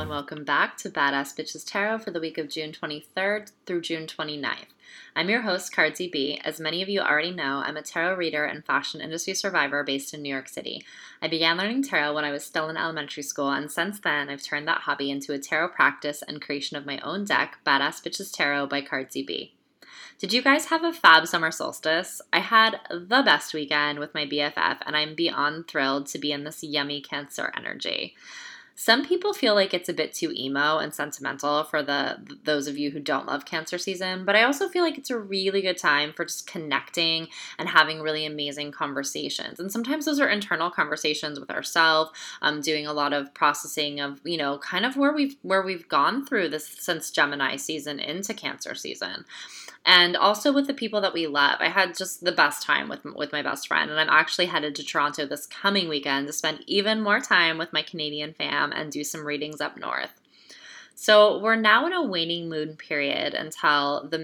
and welcome back to Badass Bitches Tarot for the week of June 23rd through June 29th. I'm your host, Cardsy B. As many of you already know, I'm a tarot reader and fashion industry survivor based in New York City. I began learning tarot when I was still in elementary school, and since then, I've turned that hobby into a tarot practice and creation of my own deck, Badass Bitches Tarot by Cardsy B. Did you guys have a fab summer solstice? I had the best weekend with my BFF, and I'm beyond thrilled to be in this yummy Cancer energy. Some people feel like it's a bit too emo and sentimental for those of you who don't love Cancer season, but I also feel like it's a really good time for just connecting and having really amazing conversations. And sometimes those are internal conversations with ourselves, doing a lot of processing of, kind of where we've gone through this since Gemini season into Cancer season. And also with the people that we love. I had just the best time with my best friend, and I'm actually headed to Toronto this coming weekend to spend even more time with my Canadian fam and do some readings up north. So we're now in a waning moon period until the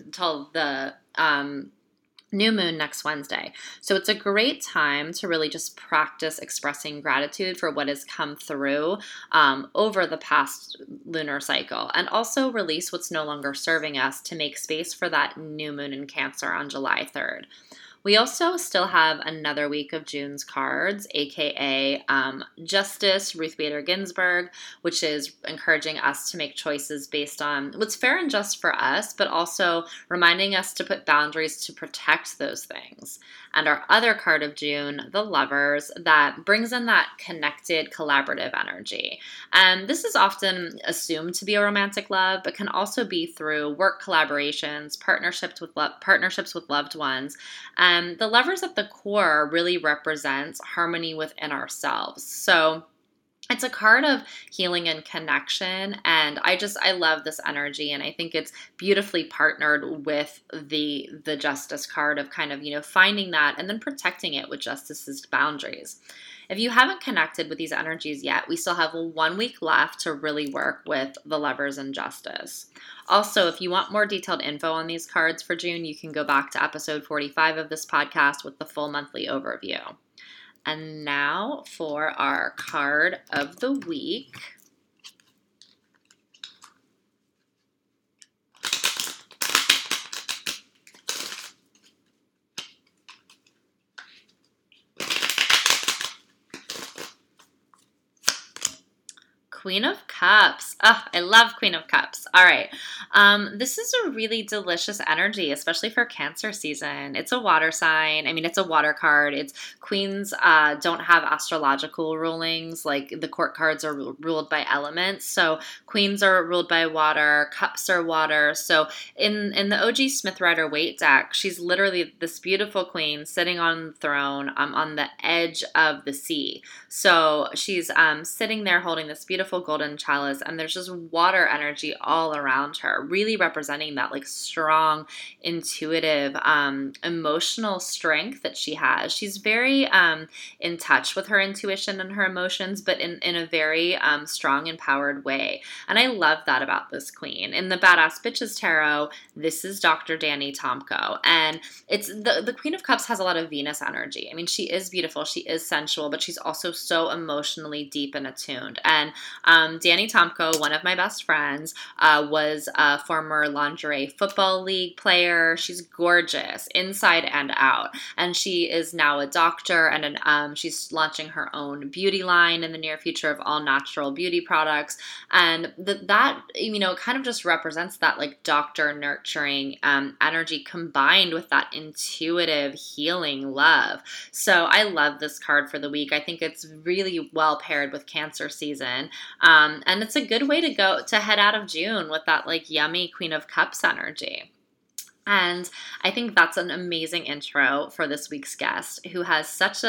new moon next Wednesday. So it's a great time to really just practice expressing gratitude for what has come through over the past lunar cycle, and also release what's no longer serving us to make space for that new moon in Cancer on July 3rd. We also still have another week of June's cards, aka Justice, Ruth Bader Ginsburg, which is encouraging us to make choices based on what's fair and just for us, but also reminding us to put boundaries to protect those things. And our other card of June, the Lovers, that brings in that connected, collaborative energy. And this is often assumed to be a romantic love, but can also be through work collaborations, partnerships with loved ones. The Lovers at the core really represents harmony within ourselves. So it's a card of healing and connection, and I love this energy, and I think it's beautifully partnered with the Justice card of kind of, finding that and then protecting it with Justice's boundaries. If you haven't connected with these energies yet, we still have 1 week left to really work with the Lovers and Justice. Also, if you want more detailed info on these cards for June, you can go back to episode 45 of this podcast with the full monthly overview. And now for our card of the week. Queen of Cups. Oh, I love Queen of Cups. All right. This is a really delicious energy, especially for Cancer season. It's a water sign. I mean, it's a water card. Queens don't have astrological rulings. Like the court cards are ruled by elements. So queens are ruled by water. Cups are water. So in the OG Smith Rider-Waite deck, she's literally this beautiful queen sitting on the throne on the edge of the sea. So she's sitting there holding this beautiful golden chalice, and there's just water energy all around her, really representing that like strong, intuitive, emotional strength that she has. She's very in touch with her intuition and her emotions, but in a very strong, empowered way. And I love that about this queen. In the Badass Bitches Tarot, this is Dr. Danny Tomko, and it's the Queen of Cups has a lot of Venus energy. I mean, she is beautiful, she is sensual, but she's also so emotionally deep and attuned. And Danny Tomko, one of my best friends, was a former lingerie football league player. She's gorgeous inside and out. And she is now a doctor, and she's launching her own beauty line in the near future of all natural beauty products. And that kind of just represents that like doctor nurturing energy combined with that intuitive healing love. So I love this card for the week. I think it's really well paired with Cancer season. And it's a good way to head out of June with that like yummy Queen of Cups energy. And I think that's an amazing intro for this week's guest, who has such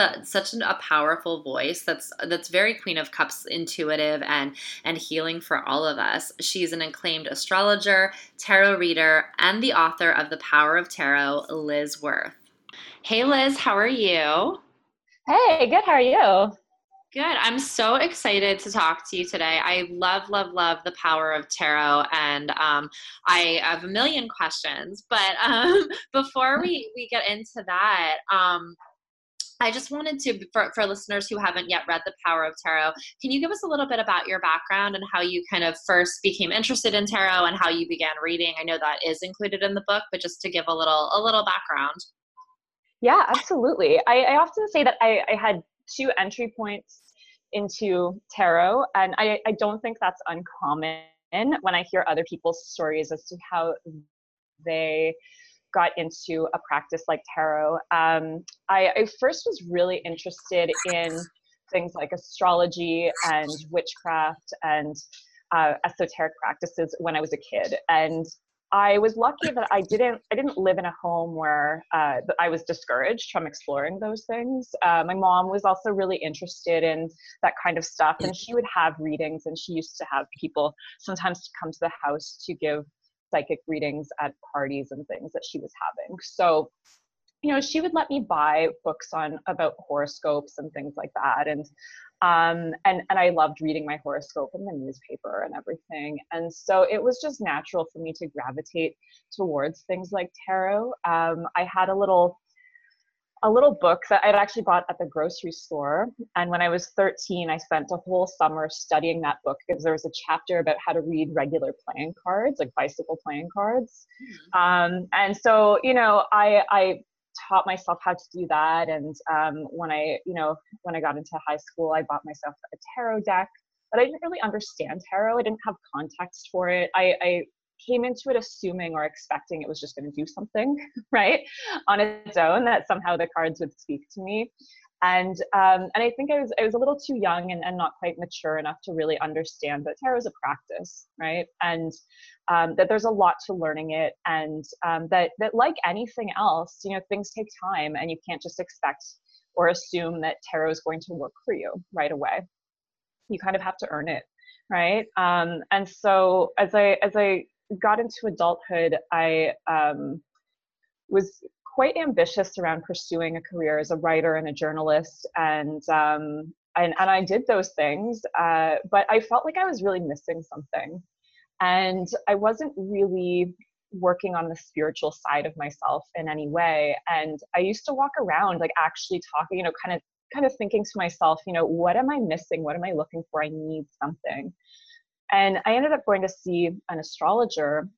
a powerful voice that's very Queen of Cups intuitive and healing for all of us. She's an acclaimed astrologer, tarot reader, and the author of The Power of Tarot, Liz Worth. Hey Liz, how are you? Hey, good. How are you? Good. I'm so excited to talk to you today. I love, love, love the power of tarot, and I have a million questions. But before we get into that, I just wanted to, for listeners who haven't yet read The Power of Tarot, can you give us a little bit about your background and how you kind of first became interested in tarot and how you began reading? I know that is included in the book, but just to give a little background. Yeah, absolutely. I often say that I had two entry points into tarot, and I don't think that's uncommon when I hear other people's stories as to how they got into a practice like tarot. I first was really interested in things like astrology and witchcraft and esoteric practices when I was a kid, and I was lucky that I didn't live in a home where I was discouraged from exploring those things. My mom was also really interested in that kind of stuff, and she would have readings, and she used to have people sometimes come to the house to give psychic readings at parties and things that she was having. So, she would let me buy books on about horoscopes and things like that. And I loved reading my horoscope in the newspaper and everything. And so it was just natural for me to gravitate towards things like tarot. I had a little book that I'd actually bought at the grocery store. And when I was 13, I spent a whole summer studying that book because there was a chapter about how to read regular playing cards, like bicycle playing cards. And so, I taught myself how to do that. And when I got into high school, I bought myself a tarot deck. But I didn't really understand tarot. I didn't have context for it. I came into it assuming or expecting it was just going to do something, right, on its own, that somehow the cards would speak to me. And I think I was a little too young and not quite mature enough to really understand that tarot is a practice, right? And that there's a lot to learning it, and that like anything else, things take time, and you can't just expect or assume that tarot is going to work for you right away. You kind of have to earn it, right? And so as I got into adulthood, I was quite ambitious around pursuing a career as a writer and a journalist, and I did those things, but I felt like I was really missing something, and I wasn't really working on the spiritual side of myself in any way. And I used to walk around like actually talking, kind of thinking to myself, what am I missing? What am I looking for? I need something. And I ended up going to see an astrologer,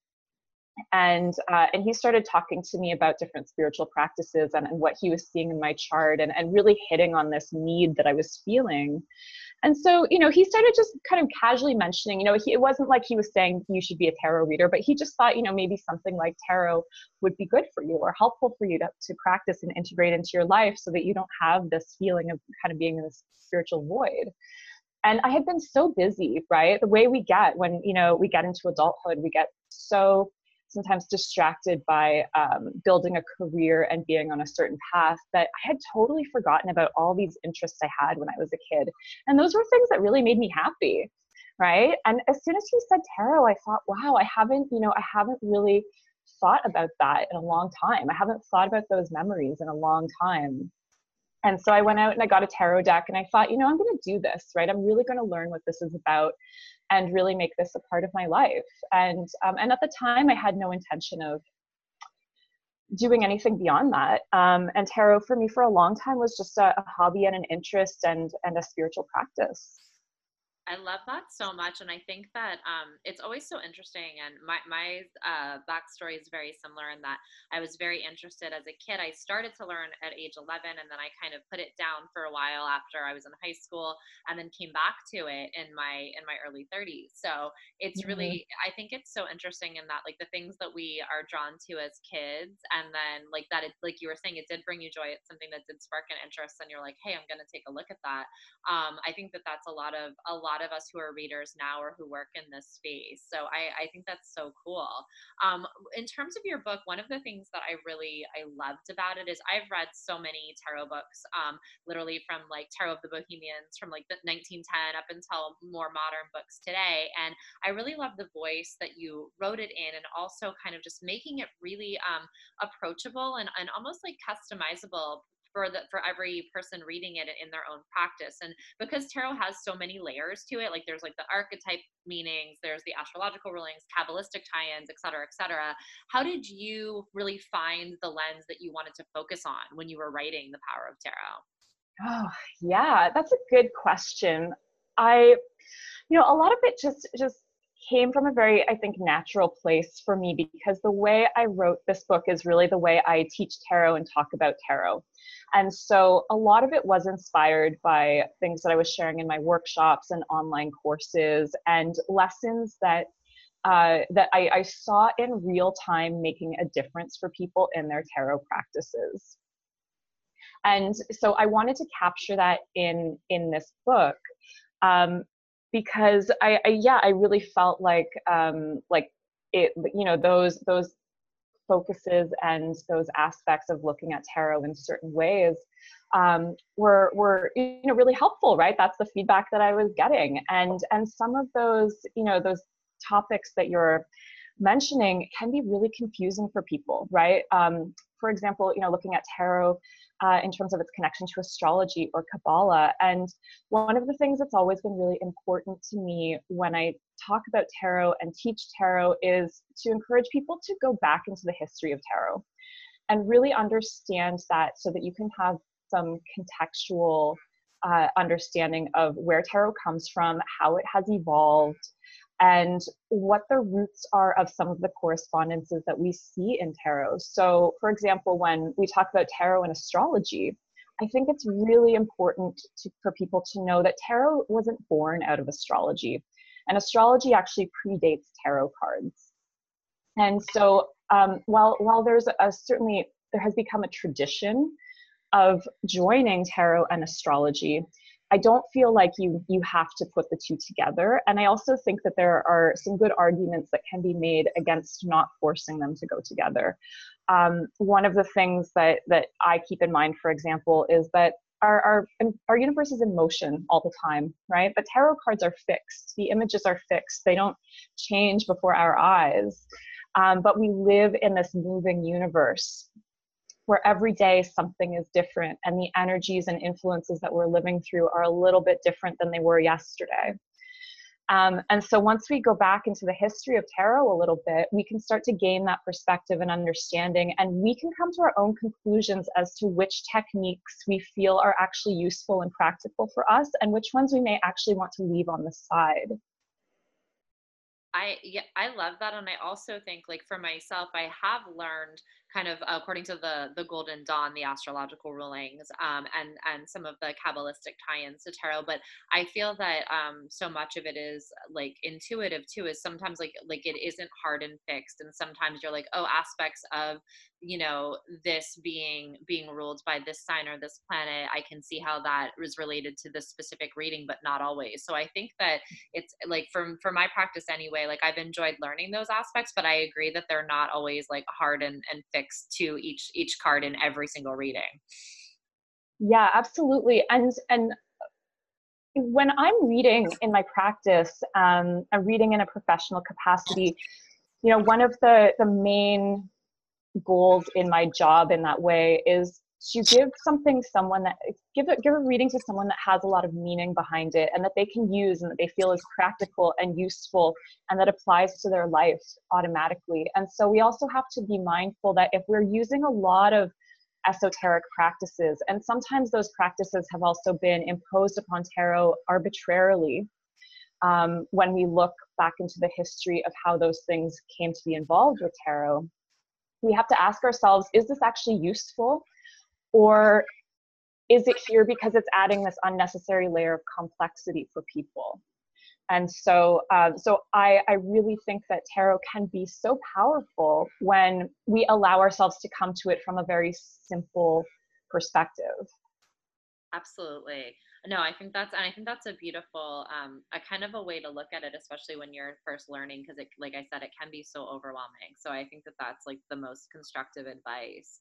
and he started talking to me about different spiritual practices and what he was seeing in my chart, and really hitting on this need that I was feeling. And so, he started just kind of casually mentioning, it wasn't like he was saying you should be a tarot reader, but he just thought, maybe something like tarot would be good for you or helpful for you to practice and integrate into your life so that you don't have this feeling of kind of being in this spiritual void. And I had been so busy, right? The way we get when, we get into adulthood, we get so sometimes distracted by building a career and being on a certain path that I had totally forgotten about all these interests I had when I was a kid. And those were things that really made me happy, right? And as soon as he said tarot, I thought, wow, I haven't really thought about that in a long time. I haven't thought about those memories in a long time. And so I went out and I got a tarot deck, and I thought, I'm going to do this, right? I'm really going to learn what this is about and really make this a part of my life. And at the time, I had no intention of doing anything beyond that. And tarot for me for a long time was just a hobby and an interest and a spiritual practice. I love that so much, and I think that it's always so interesting. And my backstory is very similar in that I was very interested as a kid. I started to learn at age 11, and then I kind of put it down for a while after I was in high school, and then came back to it in my early 30s. So it's Mm-hmm. really, I think it's so interesting in that, like, the things that we are drawn to as kids, and then like that, it, like you were saying, it did bring you joy. It's something that did spark an interest, and you're like, hey, I'm going to take a look at that. I think that that's a lot of us who are readers now or who work in this space. So I think that's so cool. In terms of your book, one of the things that I loved about it is I've read so many tarot books, literally from like Tarot of the Bohemians from like the 1910 up until more modern books today. And I really love the voice that you wrote it in, and also kind of just making it really approachable and almost like customizable for every person reading it in their own practice. And because tarot has so many layers to it, like there's like the archetype meanings, there's the astrological rulings, kabbalistic tie-ins, et cetera, et cetera. How did you really find the lens that you wanted to focus on when you were writing The Power of Tarot? Oh, yeah, that's a good question. I, a lot of it just came from a very, I think, natural place for me, because the way I wrote this book is really the way I teach tarot and talk about tarot. And so a lot of it was inspired by things that I was sharing in my workshops and online courses, and lessons that I saw in real time making a difference for people in their tarot practices. And so I wanted to capture that in this book, because I really felt like it, those focuses and those aspects of looking at tarot in certain ways were really helpful, right? That's the feedback that I was getting, and some of those topics that you're mentioning can be really confusing for people, right? For example, looking at tarot in terms of its connection to astrology or Kabbalah. And one of the things that's always been really important to me when I talk about tarot and teach tarot is to encourage people to go back into the history of tarot and really understand that, so that you can have some contextual understanding of where tarot comes from, how it has evolved, and what the roots are of some of the correspondences that we see in tarot. So, for example, when we talk about tarot and astrology, I think it's really important for people to know that tarot wasn't born out of astrology, and astrology actually predates tarot cards. And so, while there's certainly there has become a tradition of joining tarot and astrology, I don't feel like you have to put the two together. And I also think that there are some good arguments that can be made against not forcing them to go together. One of the things that I keep in mind, for example, is that our universe is in motion all the time, right? But tarot cards are fixed. The images are fixed. They don't change before our eyes. But we live in this moving universe where every day something is different, and the energies and influences that we're living through are a little bit different than they were yesterday. And so once we go back into the history of tarot a little bit, we can start to gain that perspective and understanding, and we can come to our own conclusions as to which techniques we feel are actually useful and practical for us, and which ones we may actually want to leave on the side. I love that. And I also think, like, for myself, I have learned, kind of according to the Golden Dawn, the astrological rulings, and some of the Kabbalistic tie-ins to tarot. But I feel that so much of it is like intuitive too. Is sometimes like it isn't hard and fixed, and sometimes you're like, oh, aspects of this being ruled by this sign or this planet, I can see how that is related to this specific reading, but not always. So I think that it's like, for my practice anyway, like I've enjoyed learning those aspects, but I agree that they're not always like hard and fixed to each card in every single reading. Yeah, absolutely. And when I'm reading in my practice, I'm reading in a professional capacity, one of the main goals in my job in that way is to give a reading to someone that has a lot of meaning behind it, and that they can use, and that they feel is practical and useful, and that applies to their life automatically. And so we also have to be mindful that if we're using a lot of esoteric practices, and sometimes those practices have also been imposed upon tarot arbitrarily, when we look back into the history of how those things came to be involved with tarot, we have to ask ourselves, is this actually useful? Or is it here because it's adding this unnecessary layer of complexity for people? And so, I really think that tarot can be so powerful when we allow ourselves to come to it from a very simple perspective. Absolutely. No, I think that's a beautiful, a kind of a way to look at it, especially when you're first learning, because like I said, it can be so overwhelming. So I think that that's like the most constructive advice.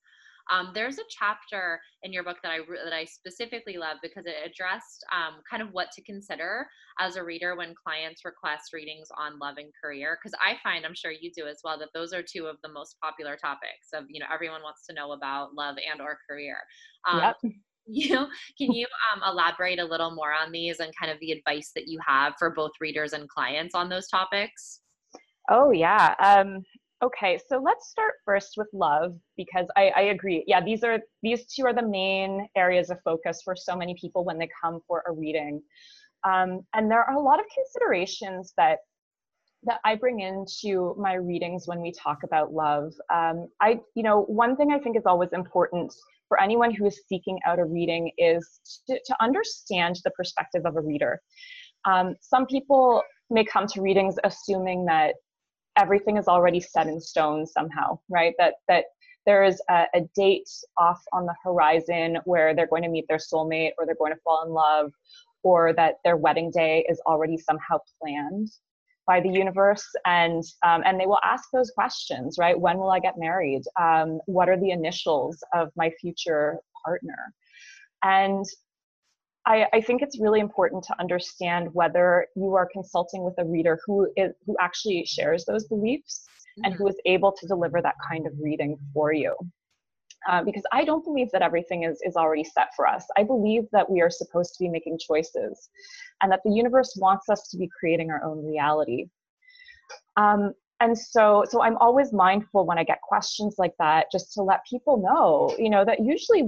There's a chapter in your book that that I specifically love because it addressed kind of what to consider as a reader when clients request readings on love and career. Because I find, I'm sure you do as well, that those are two of the most popular topics of, everyone wants to know about love and or career. Um, Yep. you can you elaborate a little more on these and kind of the advice that you have for both readers and clients on those topics? Oh, yeah. Okay, so let's start first with love because I agree. Yeah, these two are the main areas of focus for so many people when they come for a reading. And there are a lot of considerations that I bring into my readings when we talk about love. One thing I think is always important for anyone who is seeking out a reading is to understand the perspective of a reader. Some people may come to readings assuming that everything is already set in stone somehow, right? That there is a date off on the horizon where they're going to meet their soulmate or they're going to fall in love, or that their wedding day is already somehow planned by the universe. And they will ask those questions, right? When will I get married? What are the initials of my future partner? And I think it's really important to understand whether you are consulting with a reader who actually shares those beliefs and who is able to deliver that kind of reading for you. Because I don't believe that everything is already set for us. I believe that we are supposed to be making choices and that the universe wants us to be creating our own reality. And so I'm always mindful when I get questions like that, just to let people know, that usually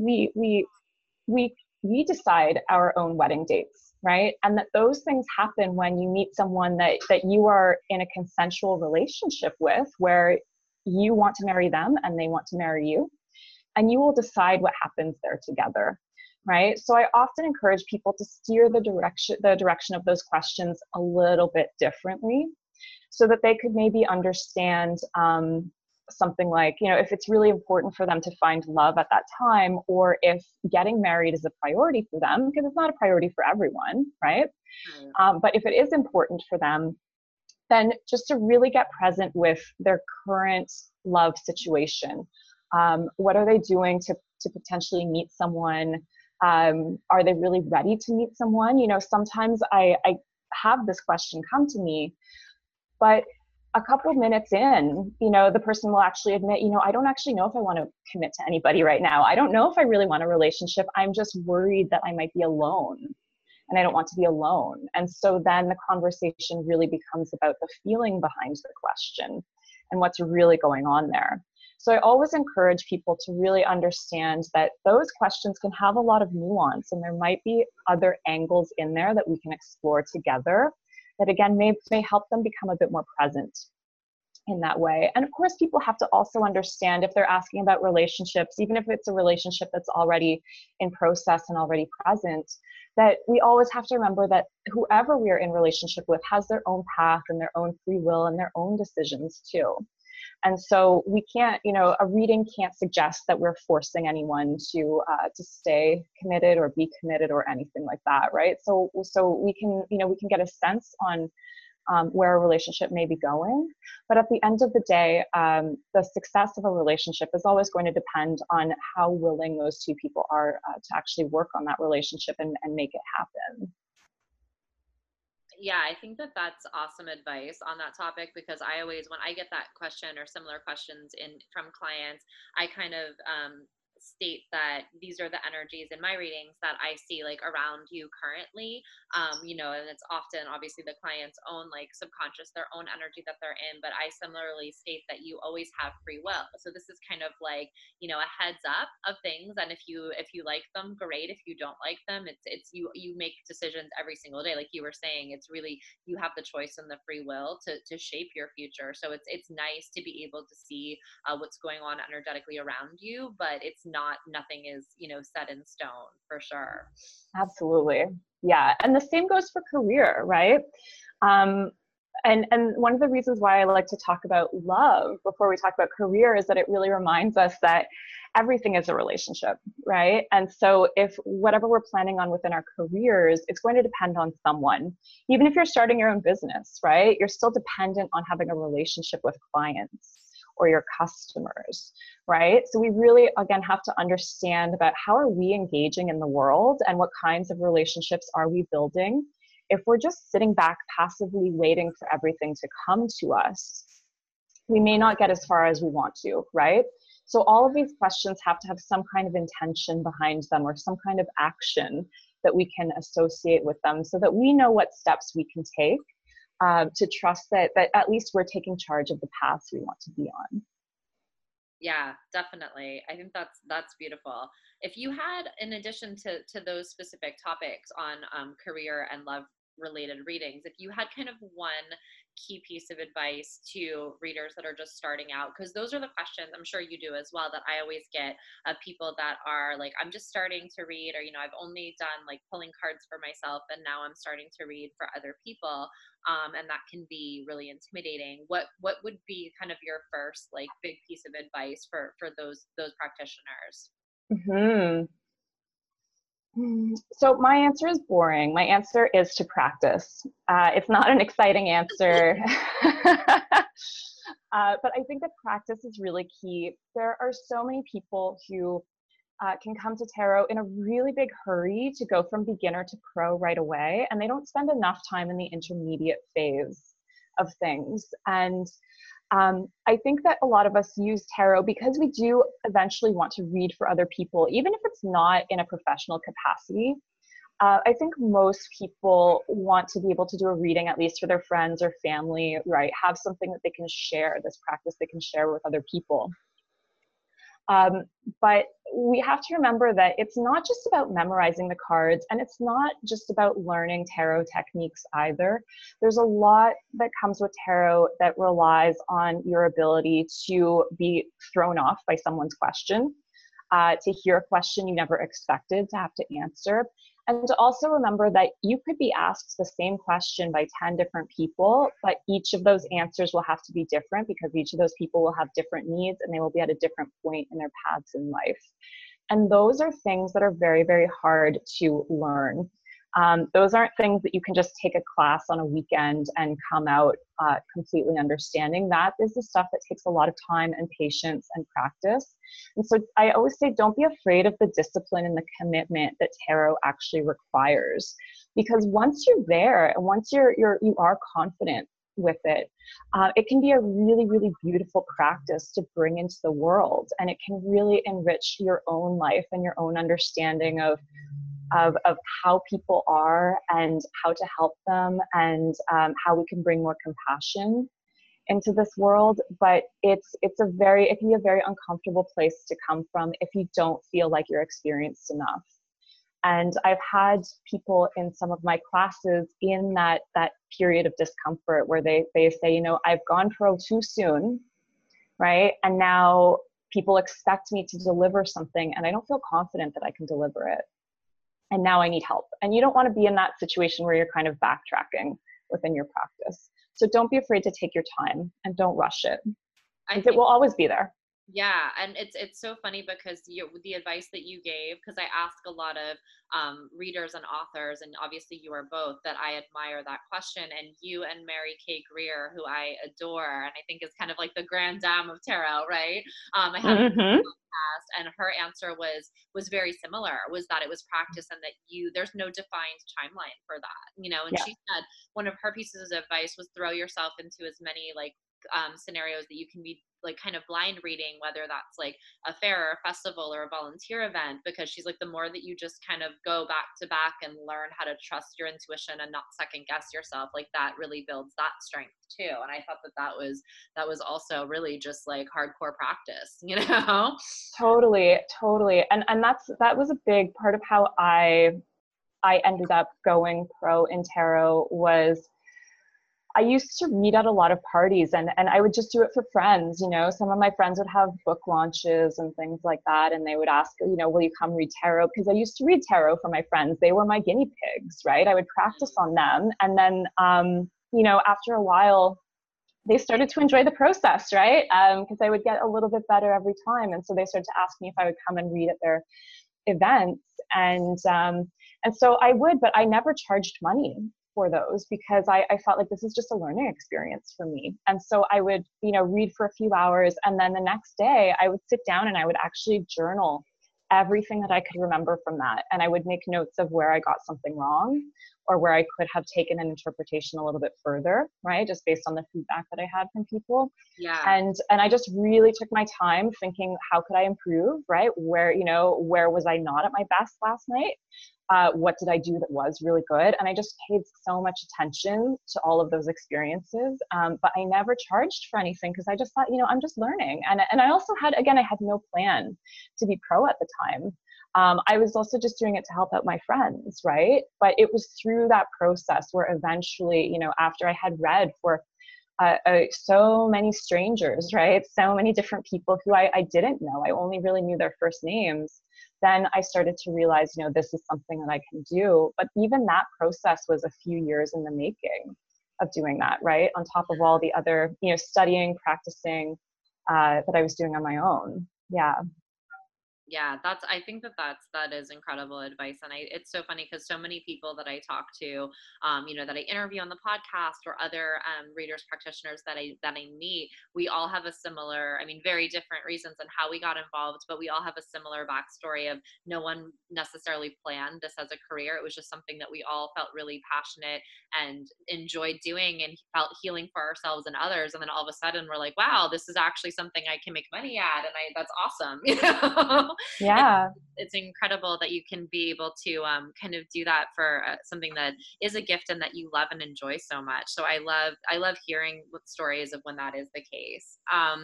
we decide our own wedding dates, right? And that those things happen when you meet someone that you are in a consensual relationship with, where you want to marry them and they want to marry you, and you will decide what happens there together, right? So I often encourage people to steer the direction of those questions a little bit differently, so that they could maybe understand something like, if it's really important for them to find love at that time, or if getting married is a priority for them, because it's not a priority for everyone, right? But if it is important for them, then just to really get present with their current love situation. What are they doing to potentially meet someone? Are they really ready to meet someone? Sometimes I have this question come to me, but a couple of minutes in, the person will actually admit, I don't actually know if I want to commit to anybody right now. I don't know if I really want a relationship. I'm just worried that I might be alone, and I don't want to be alone. And so then the conversation really becomes about the feeling behind the question and what's really going on there. So I always encourage people to really understand that those questions can have a lot of nuance, and there might be other angles in there that we can explore together that, again, may help them become a bit more present in that way. And of course, people have to also understand, if they're asking about relationships, even if it's a relationship that's already in process and already present, that we always have to remember that whoever we are in relationship with has their own path and their own free will and their own decisions too. And so we can't, a reading can't suggest that we're forcing anyone to stay committed or be committed or anything like that, right? So we can, we can get a sense on where a relationship may be going, but at the end of the day, the success of a relationship is always going to depend on how willing those two people are to actually work on that relationship and make it happen. Yeah, I think that that's awesome advice on that topic, because I always, when I get that question or similar questions in from clients, I kind of state that these are the energies in my readings that I see like around you currently. And it's often obviously the client's own like subconscious, their own energy that they're in, but I similarly state that you always have free will. So this is kind of like, a heads up of things, and if you like them, great. If you don't like them, it's you make decisions every single day. Like you were saying, it's really, you have the choice and the free will to shape your future. So it's nice to be able to see what's going on energetically around you, but nothing is set in stone, for sure. Absolutely. Yeah. And the same goes for career, right? And one of the reasons why I like to talk about love before we talk about career is that it really reminds us that everything is a relationship, right? And so if whatever we're planning on within our careers, it's going to depend on someone. Even if you're starting your own business, right? You're still dependent on having a relationship with clients. or your customers, right? So we really, again, have to understand about how are we engaging in the world and what kinds of relationships are we building. If we're just sitting back passively waiting for everything to come to us, we may not get as far as we want to, right? So all of these questions have to have some kind of intention behind them or some kind of action that we can associate with them so that we know what steps we can take to trust that at least we're taking charge of the paths we want to be on. Yeah, definitely. I think that's beautiful. If you had, in addition to those specific topics on career and love related readings, if you had kind of one key piece of advice to readers that are just starting out, because those are the questions I'm sure you do as well that I always get of people that are like, I'm just starting to read, or I've only done like pulling cards for myself and now I'm starting to read for other people, and that can be really intimidating. What would be kind of your first like big piece of advice for those practitioners? Mm-hmm. So my answer is boring. My answer is to practice. It's not an exciting answer. But I think that practice is really key. There are so many people who can come to tarot in a really big hurry to go from beginner to pro right away, and they don't spend enough time in the intermediate phase of things. And I think that a lot of us use tarot because we do eventually want to read for other people, even if it's not in a professional capacity. I think most people want to be able to do a reading, at least for their friends or family, right? Have something that they can share, this practice they can share with other people. But we have to remember that it's not just about memorizing the cards, and it's not just about learning tarot techniques either. There's a lot that comes with tarot that relies on your ability to be thrown off by someone's question, to hear a question you never expected to have to answer. And to also remember that you could be asked the same question by 10 different people, but each of those answers will have to be different because each of those people will have different needs and they will be at a different point in their paths in life. And those are things that are very, very hard to learn. Those aren't things that you can just take a class on a weekend and come out completely understanding. That is the stuff that takes a lot of time and patience and practice. And so I always say, don't be afraid of the discipline and the commitment that tarot actually requires. Because once you're there and once you are confident with it, it can be a really, really beautiful practice to bring into the world. And it can really enrich your own life and your own understanding of how people are and how to help them, and how we can bring more compassion into this world. But it can be a very uncomfortable place to come from if you don't feel like you're experienced enough. And I've had people in some of my classes in that period of discomfort where they say, I've gone pro too soon, right? And now people expect me to deliver something and I don't feel confident that I can deliver it. And now I need help. And you don't want to be in that situation where you're kind of backtracking within your practice. So don't be afraid to take your time and don't rush it. It will always be there. Yeah, and it's so funny because the advice that you gave, because I ask a lot of readers and authors, and obviously you are both, that I admire that question. And you and Mary Kay Greer, who I adore, and I think is kind of like the grand dame of tarot, right? I had a podcast, and her answer was very similar. Was that it was practice, and that there's no defined timeline for that, And she said one of her pieces of advice was throw yourself into as many like scenarios that you can be like kind of blind reading, whether that's like a fair or a festival or a volunteer event, because she's like, the more that you just kind of go back to back and learn how to trust your intuition and not second guess yourself, like that really builds that strength too. And I thought that was also really just like hardcore practice, Totally. And that was a big part of how I ended up going pro in tarot. Was I used to read at a lot of parties, and I would just do it for friends. Some of my friends would have book launches and things like that, and they would ask, will you come read tarot? Because I used to read tarot for my friends. They were my guinea pigs, right? I would practice on them. And then, after a while, they started to enjoy the process, right? Because I would get a little bit better every time. And so they started to ask me if I would come and read at their events. And so I would, but I never charged money. for those because I felt like this is just a learning experience for me. And so I would, read for a few hours, and then the next day I would sit down and I would actually journal everything that I could remember from that. And I would make notes of where I got something wrong or where I could have taken an interpretation a little bit further, right? Just based on the feedback that I had from people. Yeah. And I just really took my time thinking, how could I improve, right? Where was I not at my best last night? What did I do that was really good? And I just paid so much attention to all of those experiences. But I never charged for anything because I just thought, I'm just learning. And I also had no plan to be pro at the time. I was also just doing it to help out my friends, right? But it was through that process where eventually, after I had read for so many strangers, right? So many different people who I didn't know. I only really knew their first names. Then I started to realize, this is something that I can do. But even that process was a few years in the making of doing that, right? On top of all the other, studying, practicing that I was doing on my own. Yeah. Yeah, I think that is incredible advice. And it's so funny because so many people that I talk to, that I interview on the podcast or other readers practitioners that I meet, we all have a similar, very different reasons on how we got involved, but we all have a similar backstory of no one necessarily planned this as a career. It was just something that we all felt really passionate and enjoyed doing and felt healing for ourselves and others. And then all of a sudden we're like, wow, this is actually something I can make money at. And that's awesome. And Yeah. it's incredible that you can be able to kind of do that for something that is a gift and that you love and enjoy so much. So I love hearing what stories of when that is the case.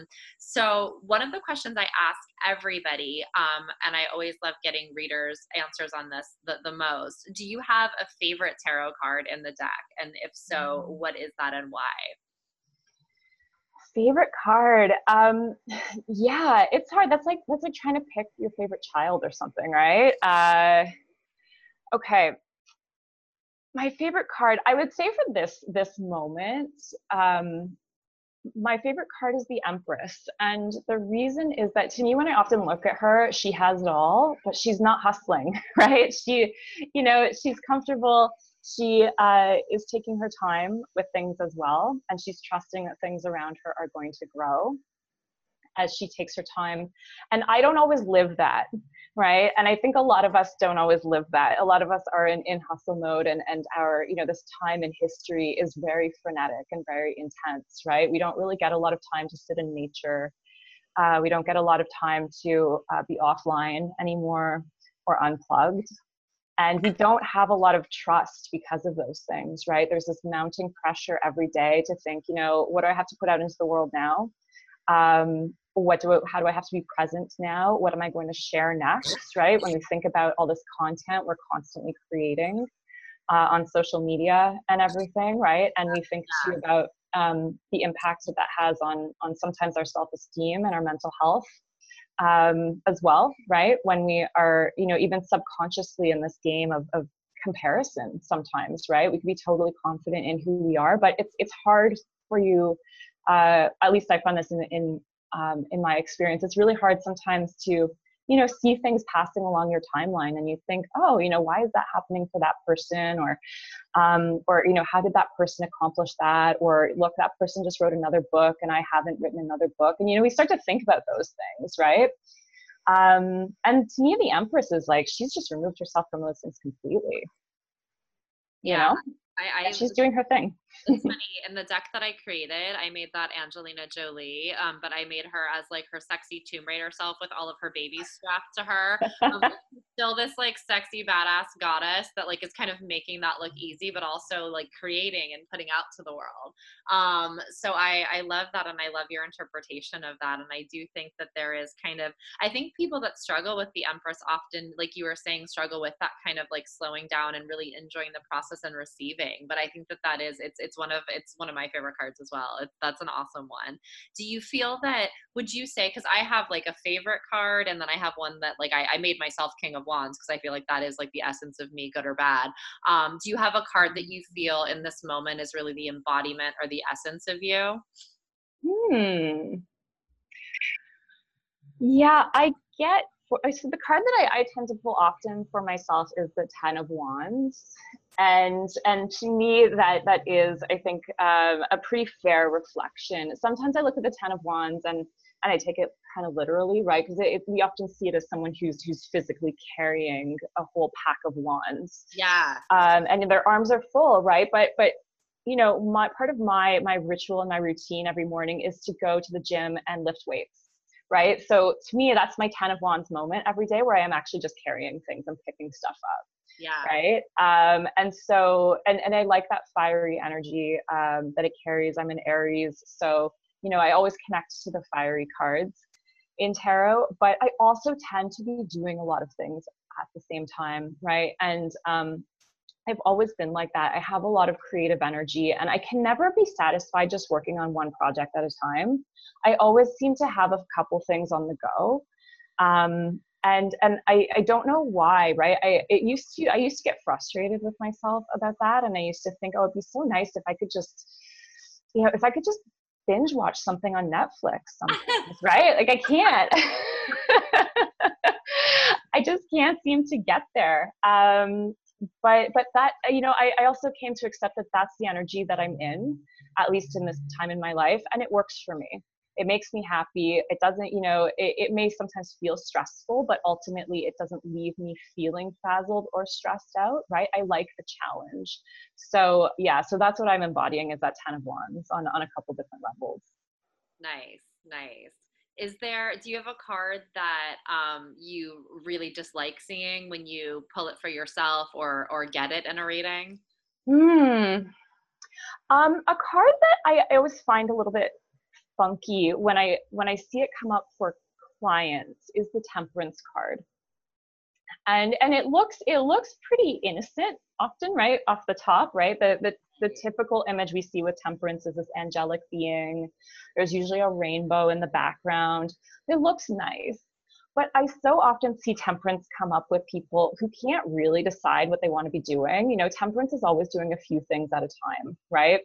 So one of the questions I ask everybody, and I always love getting readers' answers on this the most. Do you have a favorite tarot card in the deck? And if so, what is that and why? Favorite card. Yeah, it's hard. That's like trying to pick your favorite child or something, right? Okay. My favorite card, I would say for this moment, my favorite card is the Empress. And the reason is that to me, when I often look at her, she has it all, but she's not hustling, right? She's comfortable. She is taking her time with things as well. And she's trusting that things around her are going to grow as she takes her time. And I don't always live that, right? And I think a lot of us don't always live that. A lot of us are in hustle mode, and our, this time in history is very frenetic and very intense, right? We don't really get a lot of time to sit in nature. We don't get a lot of time to be offline anymore or unplugged. And we don't have a lot of trust because of those things, right? There's this mounting pressure every day to think, what do I have to put out into the world now? How do I have to be present now? What am I going to share next, right? When we think about all this content we're constantly creating on social media and everything, right? And we think too about the impact that has on sometimes our self-esteem and our mental health as well, right? When we are, even subconsciously in this game of comparison sometimes, right? We can be totally confident in who we are, but it's hard for you. At least I found this in my experience. It's really hard sometimes to, see things passing along your timeline, and you think, oh, why is that happening for that person, or how did that person accomplish that, or look, that person just wrote another book and I haven't written another book, and we start to think about those things, right? And to me, the Empress is like, she's just removed herself from those things completely. Yeah. She's doing her thing. It's funny. In the deck that I created, I made that Angelina Jolie, but I made her as like her sexy Tomb Raider self with all of her babies strapped to her. Still this like sexy badass goddess that like is kind of making that look easy, but also like creating and putting out to the world. So I love that, and I love your interpretation of that. And I do think that there is kind of, I think people that struggle with the Empress often, like you were saying, struggle with that kind of like slowing down and really enjoying the process and receiving. But I think that is it's one of my favorite cards as well. That's an awesome one. Do you feel that, would you say, because I have like a favorite card, and then I have one that like I made myself King of Wands because I feel like that is like the essence of me, good or bad. Do you have a card that you feel in this moment is really the embodiment or the essence of you? Yeah, I get So the card that I tend to pull often for myself is the Ten of Wands, and to me that is, I think, a pretty fair reflection. Sometimes I look at the Ten of Wands and I take it kind of literally, right? Because we often see it as someone who's physically carrying a whole pack of wands, Yeah. and their arms are full, right? But you know, my part of my ritual and my routine every morning is to go to the gym and lift weights, right? So to me, that's my Ten of Wands moment every day, where I am actually just carrying things and picking stuff up, Yeah. right? And so, and I like that fiery energy that it carries. I'm an Aries, so you know, I always connect to the fiery cards in tarot, but I also tend to be doing a lot of things at the same time, right? And I've always been like that. I have a lot of creative energy, and I can never be satisfied just working on one project at a time. I always seem to have a couple things on the go. And I don't know why, right? I used to get frustrated with myself about that, and I used to think, oh, it'd be so nice if I could just, you know, if I could just binge watch something on Netflix sometimes, right? Like I can't. I just can't seem to get there. But that, you know, I also came to accept that that's the energy that I'm in, at least in this time in my life, and it works for me. It makes me happy. It doesn't, you know, it may sometimes feel stressful, but ultimately it doesn't leave me feeling frazzled or stressed out, right? I like the challenge. So yeah, so that's what I'm embodying, is that Ten of Wands on a couple different levels. Nice, nice. Do you have a card that you really dislike seeing when you pull it for yourself or get it in a reading? Hmm. A card that I always find a little bit funky when I see it come up for clients is the Temperance card. And it looks pretty innocent often, right, off the top, right? The typical image we see with Temperance is this angelic being. There's usually a rainbow in the background. It looks nice. But I so often see Temperance come up with people who can't really decide what they want to be doing. You know, Temperance is always doing a few things at a time, right?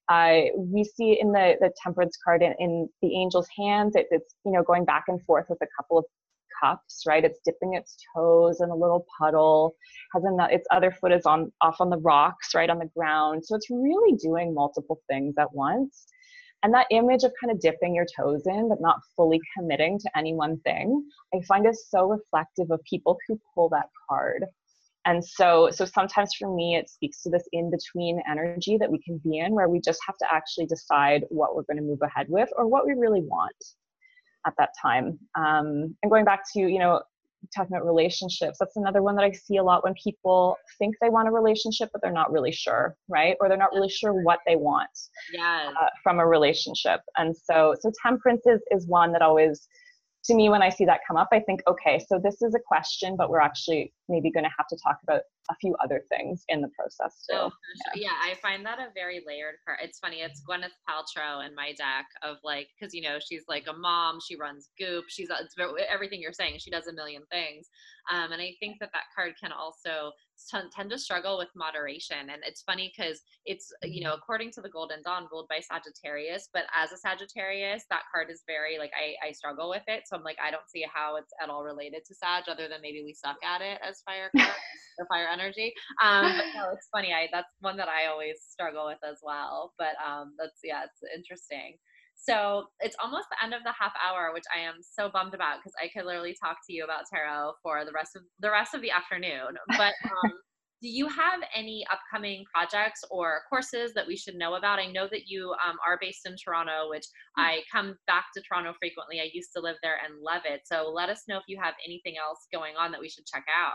We see in the Temperance card in the angel's hands, it's, you know, going back and forth with a couple of cups, right? It's dipping its toes in a little puddle, its other foot is off on the rocks, right, on the ground. So it's really doing multiple things at once. And that image of kind of dipping your toes in, but not fully committing to any one thing, I find is so reflective of people who pull that card. And so sometimes for me, it speaks to this in-between energy that we can be in, where we just have to actually decide what we're going to move ahead with or what we really want at that time. And going back to, you know, talking about relationships, that's another one that I see a lot when people think they want a relationship, but they're not really sure, right? Or they're not really sure what they want Yes. from a relationship. And so Temperance is one that always, to me, when I see that come up, I think, okay, so this is a question, but we're actually maybe going to have to talk about a few other things in the process too. Oh, for sure. Yeah, I find that a very layered card. It's funny. It's Gwyneth Paltrow in my deck of like, because you know she's like a mom. She runs Goop. Everything you're saying. She does a million things. And I think that card can also tend to struggle with moderation. And it's funny because it's, you know, according to the Golden Dawn, ruled by Sagittarius. But as a Sagittarius, that card is very like I struggle with it. So I'm like I don't see how it's at all related to Sag, other than maybe we suck at it as fire card or fire energy. But no, it's funny. That's one that I always struggle with as well. But it's interesting. So it's almost the end of the half hour, which I am so bummed about because I could literally talk to you about tarot for the rest of the afternoon. But do you have any upcoming projects or courses that we should know about? I know that you are based in Toronto, which I come back to Toronto frequently. I used to live there and love it. So let us know if you have anything else going on that we should check out.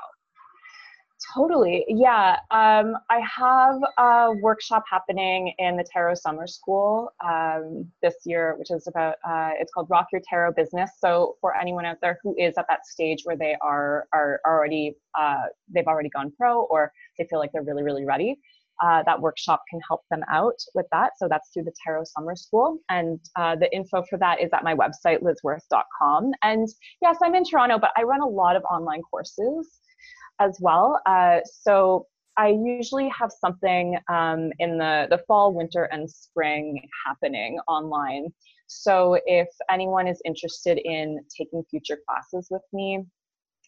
Totally. Yeah. I have a workshop happening in the Tarot Summer School this year, which is about, it's called Rock Your Tarot Business. So for anyone out there who is at that stage where they are already, they've already gone pro, or they feel like they're really, really ready, that workshop can help them out with that. So that's through the Tarot Summer School. And the info for that is at my website, lizworth.com. And yes, I'm in Toronto, but I run a lot of online courses as well. So I usually have something in the fall, winter, and spring happening online. So if anyone is interested in taking future classes with me,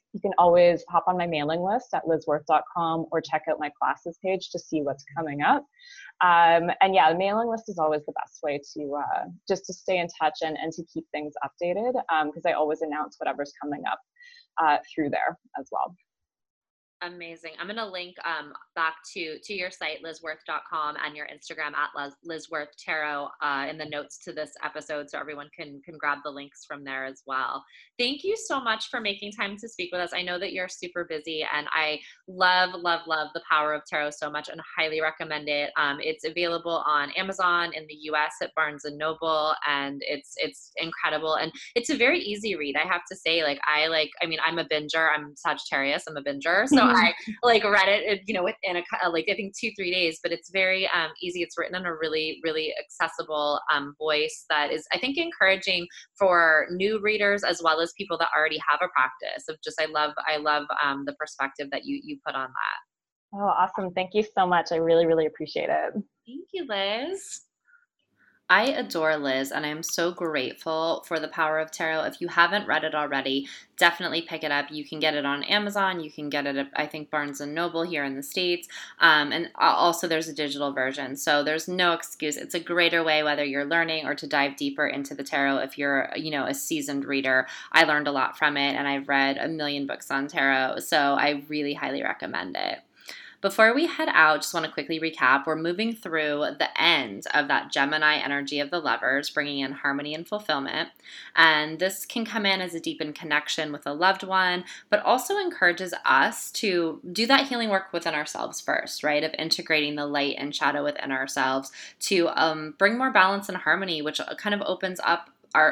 You can always hop on my mailing list at lizworth.com or check out my classes page to see what's coming up. And yeah, the mailing list is always the best way to just to stay in touch and to keep things updated, because I always announce whatever's coming up through there as well. Amazing. I'm going to link back to your site, lizworth.com, and your Instagram at Lizworth Tarot in the notes to this episode, so everyone can grab the links from there as well. Thank you so much for making time to speak with us. I know that you're super busy, and I love The Power of Tarot so much and highly recommend it. It's available on Amazon in the US at Barnes and Noble, and it's incredible. And it's a very easy read. I have to say, I'm a binger. I'm Sagittarius. I'm a binger. So I read it, within I think 2-3 days, but it's very easy. It's written in a really, really accessible voice that is, I think, encouraging for new readers as well as people that already have a practice of just, I love the perspective that you put on that. Oh, awesome. Thank you so much. I really, really appreciate it. Thank you, Liz. I adore Liz, and I'm so grateful for The Power of Tarot. If you haven't read it already, definitely pick it up. You can get it on Amazon. You can get it at, I think, Barnes & Noble here in the States. And also there's a digital version. So there's no excuse. It's a greater way, whether you're learning or to dive deeper into the tarot. If you're, a seasoned reader, I learned a lot from it, and I've read a million books on tarot. So I really highly recommend it. Before we head out, just want to quickly recap. We're moving through the end of that Gemini energy of the lovers, bringing in harmony and fulfillment. And this can come in as a deepened connection with a loved one, but also encourages us to do that healing work within ourselves first, right? Of integrating the light and shadow within ourselves to bring more balance and harmony, which kind of opens up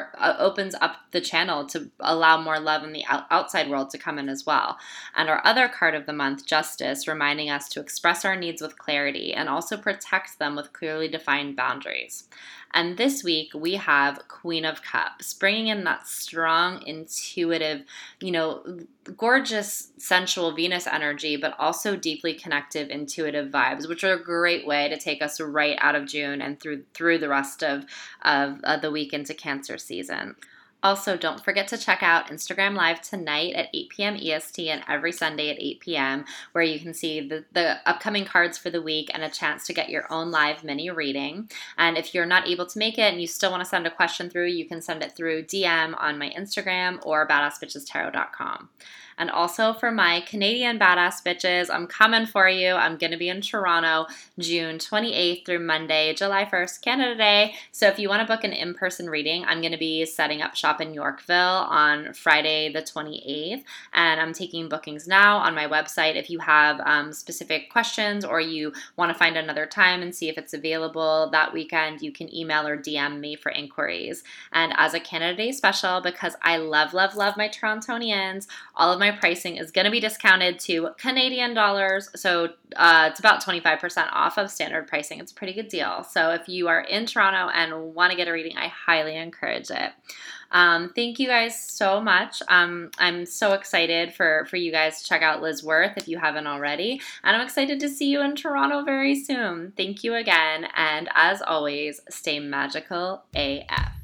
the channel to allow more love in the outside world to come in as well. And our other card of the month, Justice, reminding us to express our needs with clarity and also protect them with clearly defined boundaries. And this week we have Queen of Cups, bringing in that strong, intuitive, gorgeous, sensual Venus energy, but also deeply connective, intuitive vibes, which are a great way to take us right out of June and through the rest of the week into Cancer season. Also, don't forget to check out Instagram Live tonight at 8 p.m. EST and every Sunday at 8 p.m., where you can see the upcoming cards for the week and a chance to get your own live mini reading. And if you're not able to make it and you still want to send a question through, you can send it through DM on my Instagram or badassbitchestarot.com. And also for my Canadian badass bitches, I'm coming for you. I'm going to be in Toronto June 28th through Monday, July 1st, Canada Day. So if you want to book an in-person reading, I'm going to be setting up shop in Yorkville on Friday the 28th. And I'm taking bookings now on my website. If you have specific questions or you want to find another time and see if it's available that weekend, you can email or DM me for inquiries. And as a Canada Day special, because I love my Torontonians, all of my pricing is going to be discounted to Canadian dollars. So it's about 25% off of standard pricing. It's a pretty good deal. So if you are in Toronto and want to get a reading, I highly encourage it. Thank you guys so much. I'm so excited for you guys to check out Liz Worth if you haven't already. And I'm excited to see you in Toronto very soon. Thank you again. And as always, stay magical AF.